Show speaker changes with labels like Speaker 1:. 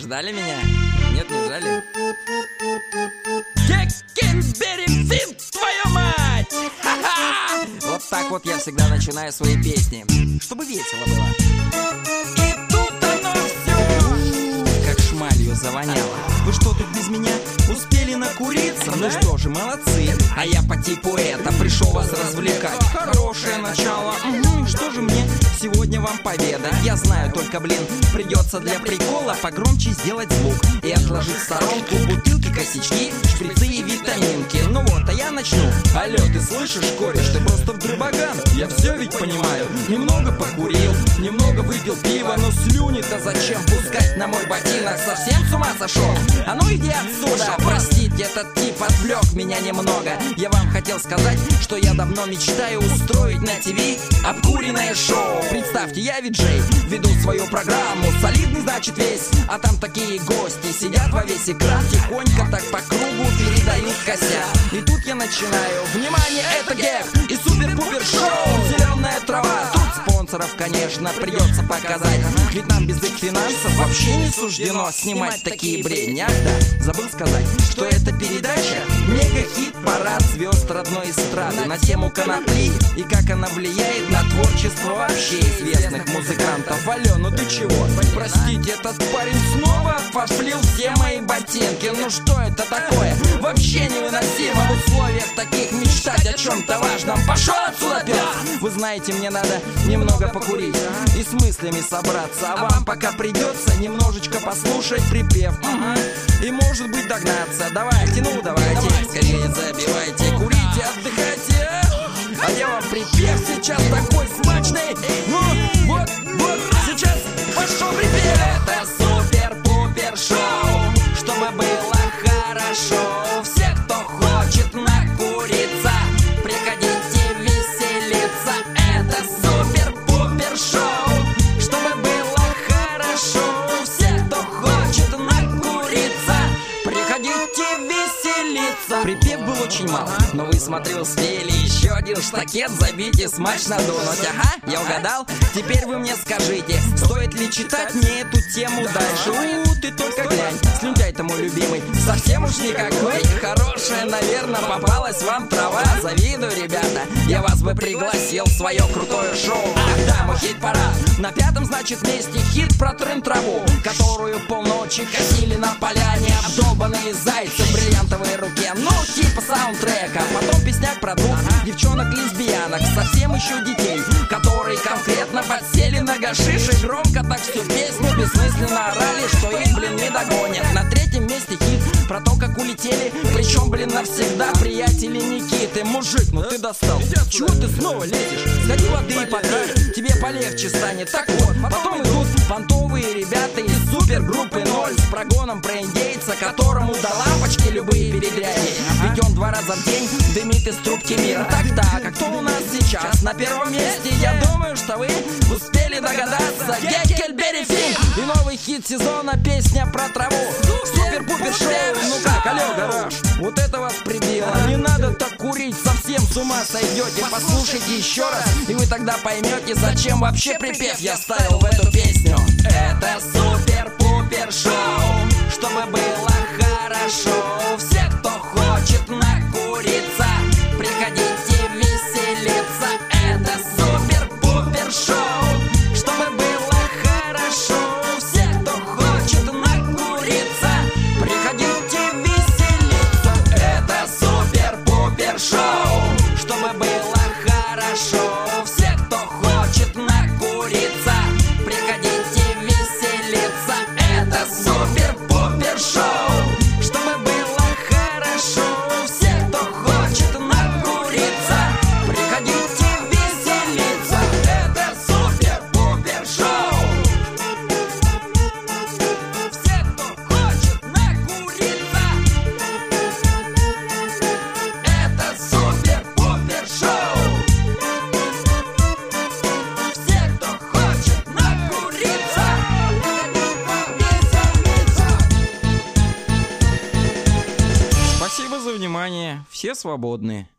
Speaker 1: Ждали меня? Нет, не ждали? Геккельбери Финн, твою мать! Ха-ха! Вот так вот я всегда начинаю свои песни, чтобы весело было. И тут оно все как шмалью завоняло. Вы что, тут без меня успели накуриться? Ну что же, молодцы. А я по типу это пришел вас развлекать. Хорошее начало. Что же мне сегодня вам поведать? Я знаю, только, блин, придется для прикола погромче сделать звук и отложить в сторонку бутылки, косячки, шприцы и витаминки. Ну вот, а я начну. Алло, ты слышишь, кореш, ты просто вдрыбаган. Я все ведь понимаю. Немного покурил, немного выпил пива, но слюни-то зачем пускать на мой ботинок? Совсем с ума сошел? А ну иди отсюда! Простите, этот тип отвлек меня немного. Я вам хотел сказать, что я давно мечтаю устроить на ТВ обкуренное шоу. Представьте, я виджей, веду свою программу. Солидный, значит, весь, а там такие гости сидят во весь экран, тихонько так по кругу передают кося. И тут я начинаю. Внимание, это гек и супер-пупер шоу «Зеленая трава». Тут спонсоров, конечно, придется показать, ведь нам без их финансов вообще не суждено снимать такие бредни. Ах да, забыл сказать, что эта передача мега-хит-парад звезд родной эстрады на тему конопли и как она влияет на творчество вообще известных музыкантов. Алло, ну ты чего? Простите, этот парень снова пофлил все мои ботинки. Ну что это такое? Вообще невыносимо в условиях таких мечтать о чем-то важном. Пошел отсюда, пес! Вы знаете, мне надо немного покурить и с мыслями собраться, а вам пока придется немножечко послушать припев. И может быть догнаться. Давайте, ну давайте, скорее забивайте, курите, отдыхайте. А я вам припев сейчас такой смачный. Ну, вот, сейчас пошел припев. Это супер-пупер шоу, чтобы было хорошо. Все, кто хочет накуриться, приходите веселиться. Это супер-пупер шоу, чтобы было хорошо. Все, кто хочет накуриться, приходите веселиться. Припев был очень мал, но вы, смотрю, успели еще один штакет забить и смачно дунуть. Ага, я угадал. Теперь вы мне скажите, стоит ли читать мне эту тему дальше? Ты только глянь, слюнтяй-то мой любимый совсем уж никакой. Хорошая, наверное, попалась вам трава. Завидую, ребята, я вас бы пригласил в свое крутое шоу. Ах да, мой хит-парад. На пятом, значит, месте хит про трын-траву, которую полночи косили на поляне обдолбанные зайцы в бриллиантовой руке. Ну, типа саундтрека. Потом песняк про двух девчонок-лесбиянок, совсем еще детей, которые конкретно подсели на гашиш и громко так всю песню бессмысленно орали, что их, блин, не догонят. На третьем месте хит про то, как улетели, причем, блин, навсегда приятели Никиты. Мужик, ну ты достал. Чего ты снова лезешь? Сходи воды и попей, тебе полегче станет. Так вот, потом идут фантовые ребята из супергруппы 0 с прогоном про индейца, которому до лампочки любые передряги, ведь он 2 раза в день дымит из трубки мира. Так, а кто у нас сейчас на первом месте? Я думаю, что вы успели догадаться. Геккельбери Финн и новый хит сезона, песня про траву. Супер-пупер шоу. Ну как, алло, гараж, вот это вас прибило. Не надо так курить, совсем с ума сойдете. Послушайте еще раз, и вы тогда поймете, зачем вообще припев я вставил в эту песню. Это супер-пупер шоу, чтобы было хорошо. Все, кто хочет накуриться, приходите веселиться. Это супер-пупер шоу, чтобы было хорошо. Все, кто хочет накуриться, приходите веселиться. Это супер-пупер шоу, чтобы было хорошо. Все, кто хочет накуриться, приходите веселиться. Это супер-пупер шоу, чтобы было хорошо. Все, кто хочет накуриться, приходите веселиться. Это супер-пупер шоу. Все, кто хочет накуриться, это супер-пупер шоу. Все, кто хочет накуриться, веселиться. Спасибо за внимание. Все свободны.